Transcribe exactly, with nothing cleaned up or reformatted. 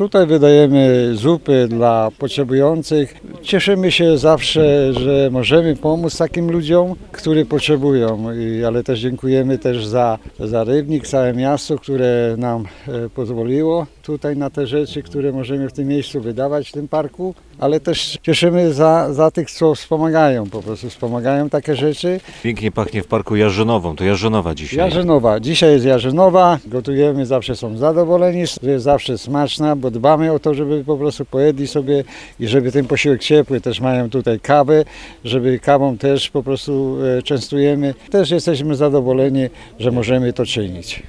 Tutaj wydajemy zupy dla potrzebujących. Cieszymy się zawsze, że możemy pomóc takim ludziom, którzy potrzebują. I, ale też dziękujemy też za, za Rybnik, całe miasto, które nam e, pozwoliło tutaj na te rzeczy, które możemy w tym miejscu wydawać, w tym parku. Ale też cieszymy za, za tych, co wspomagają, po prostu wspomagają takie rzeczy. Pięknie pachnie w parku jarzynową, to jarzynowa dzisiaj. Jarzynowa. Dzisiaj jest jarzynowa, gotujemy, zawsze są zadowoleni, jest zawsze smaczna, bo dbamy o to, żeby po prostu pojedli sobie i żeby ten posiłek ciepły, też mają tutaj kawę, żeby kawą też po prostu e, częstujemy. Też jesteśmy zadowoleni, że możemy to czynić.